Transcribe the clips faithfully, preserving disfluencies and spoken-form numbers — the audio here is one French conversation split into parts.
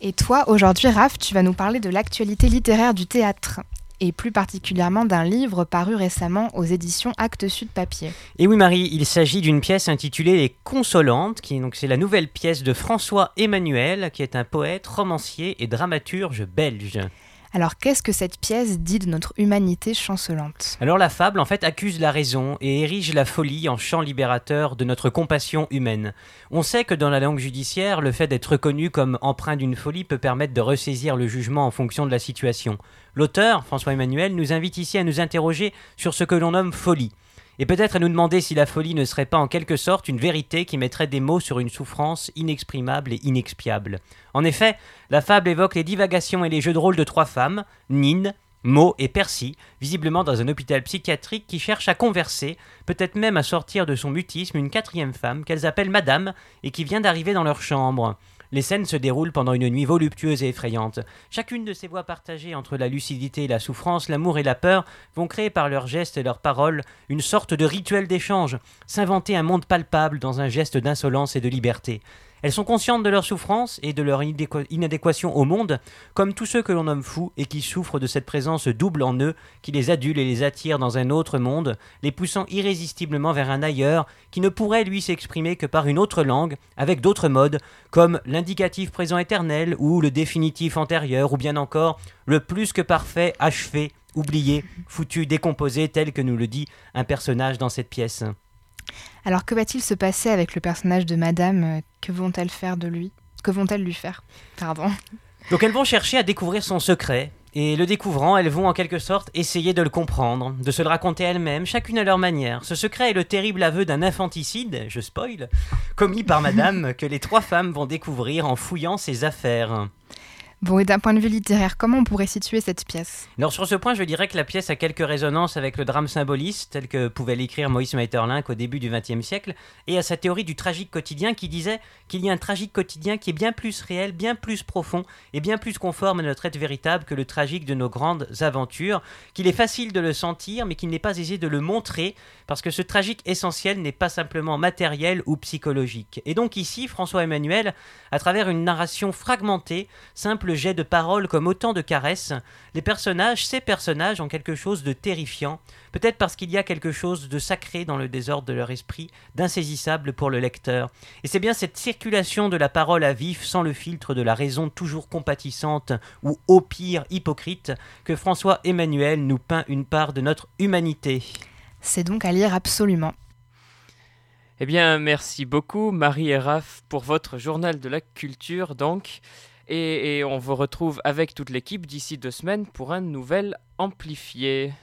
Et toi, aujourd'hui, Raph, tu vas nous parler de l'actualité littéraire du théâtre, et plus particulièrement d'un livre paru récemment aux éditions Actes Sud Papier. Et oui Marie, il s'agit d'une pièce intitulée Les Consolantes, qui donc c'est la nouvelle pièce de François Emmanuel, qui est un poète, romancier et dramaturge belge. Alors qu'est-ce que cette pièce dit de notre humanité chancelante ? Alors la fable en fait accuse la raison et érige la folie en champ libérateur de notre compassion humaine. On sait que dans la langue judiciaire, le fait d'être reconnu comme empreint d'une folie peut permettre de ressaisir le jugement en fonction de la situation. L'auteur, François Emmanuel, nous invite ici à nous interroger sur ce que l'on nomme folie. Et peut-être à nous demander si la folie ne serait pas en quelque sorte une vérité qui mettrait des mots sur une souffrance inexprimable et inexpiable. En effet, la fable évoque les divagations et les jeux de rôle de trois femmes, Nine, Mo et Percy, visiblement dans un hôpital psychiatrique qui cherche à converser, peut-être même à sortir de son mutisme, une quatrième femme qu'elles appellent Madame et qui vient d'arriver dans leur chambre. Les scènes se déroulent pendant une nuit voluptueuse et effrayante. Chacune de ces voix partagées entre la lucidité et la souffrance, l'amour et la peur, vont créer par leurs gestes et leurs paroles une sorte de rituel d'échange, s'inventer un monde palpable dans un geste d'insolence et de liberté. Elles sont conscientes de leur souffrance et de leur inadéqu- inadéquation au monde, comme tous ceux que l'on nomme fous et qui souffrent de cette présence double en eux, qui les adule et les attire dans un autre monde, les poussant irrésistiblement vers un ailleurs qui ne pourrait lui s'exprimer que par une autre langue, avec d'autres modes, comme l'indicatif présent éternel ou le définitif antérieur, ou bien encore le plus que parfait, achevé, oublié, foutu, décomposé, tel que nous le dit un personnage dans cette pièce. Alors que va-t-il se passer avec le personnage de Madame ? Que vont-elles faire de lui ? Que vont-elles lui faire ? Pardon. Donc elles vont chercher à découvrir son secret, et le découvrant, elles vont en quelque sorte essayer de le comprendre, de se le raconter elles-mêmes, chacune à leur manière. Ce secret est le terrible aveu d'un infanticide, je spoil, commis par Madame, que les trois femmes vont découvrir en fouillant ses affaires. Bon, et d'un point de vue littéraire, comment on pourrait situer cette pièce ? Alors sur ce point, je dirais que la pièce a quelques résonances avec le drame symboliste, tel que pouvait l'écrire Maurice Maeterlinck au début du vingtième siècle, et à sa théorie du tragique quotidien qui disait qu'il y a un tragique quotidien qui est bien plus réel, bien plus profond et bien plus conforme à notre être véritable que le tragique de nos grandes aventures, qu'il est facile de le sentir mais qu'il n'est pas aisé de le montrer, parce que ce tragique essentiel n'est pas simplement matériel ou psychologique. Et donc ici, François Emmanuel, à travers une narration fragmentée, simple jet de paroles comme autant de caresses, les personnages, ces personnages ont quelque chose de terrifiant, peut-être parce qu'il y a quelque chose de sacré dans le désordre de leur esprit, d'insaisissable pour le lecteur. Et c'est bien cette circulation de la parole à vif, sans le filtre de la raison toujours compatissante ou au pire hypocrite, que François Emmanuel nous peint une part de notre humanité. C'est donc à lire absolument. Eh bien, merci beaucoup Marie et Raph pour votre journal de la culture donc. Et, et on vous retrouve avec toute l'équipe d'ici deux semaines pour un nouvel Amplifié.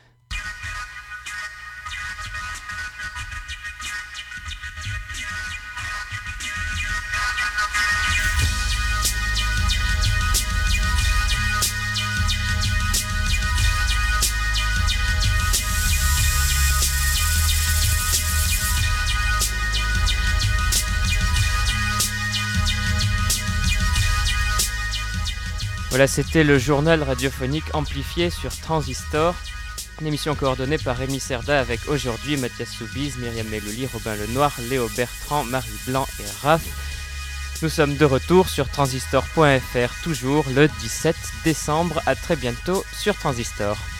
Voilà, c'était le journal radiophonique amplifié sur Transistor, une émission coordonnée par Rémi Cerda avec aujourd'hui Mathias Soubise, Myriam Mellouli, Robin Lenoir, Léo Bertrand, Marie Blanc et Raph. Nous sommes de retour sur transistor point f r, toujours le dix-sept décembre. À très bientôt sur Transistor.